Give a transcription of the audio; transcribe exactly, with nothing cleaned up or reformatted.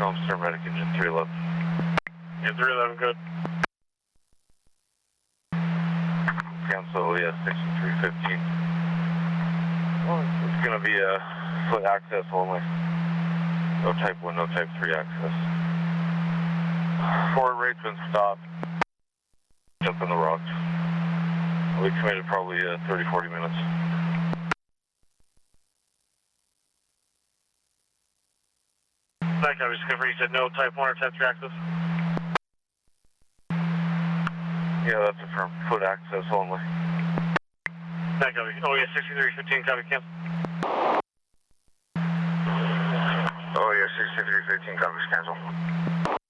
Film Star Medic Engine three eleven. Yeah, three eleven, good. Cancel, yeah, sixty-three fifteen. Well, it's going to be a foot access only. No type one, no type three access. Forward rate's been stopped. Jump in the rocks. We committed probably uh, thirty, forty minutes. Back up, just confirm you said no type one or type three access? Yeah, that's a firm foot access only. Back up, oh yeah, sixty-three fifteen, copy, cancel. Oh yeah, sixty-three fifteen, copies cancel.